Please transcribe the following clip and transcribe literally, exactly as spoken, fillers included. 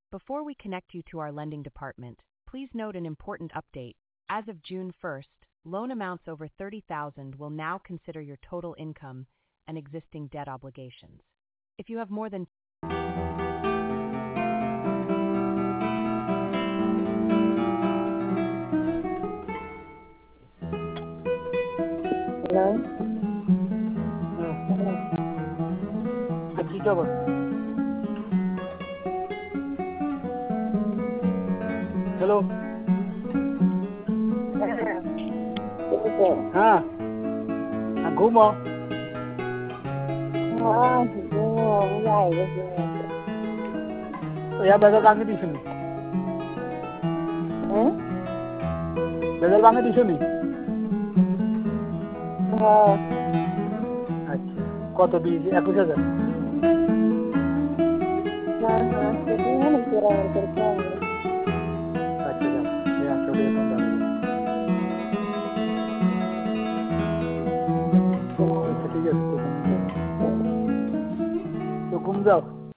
Before we connect you to our lending department, please note an important update. As of June first, loan amounts over thirty thousand will now consider your total income and existing debt obligations. If you have more than Hello? Taxi driver. Hello. हाँ हाँ घूमो हाँ घूमो जाएगा घूमो तो यार बदल बांगे दी सुनी हैं बदल बांगे दी सुनी हाँ अच्छा কত बीस একুশ হাজার हाँ हाँ कितनी है ना तेरा और करके आएंगे अच्छा जाओ ये आप लोग ये कौन तो ठीक है तो घूम जाओ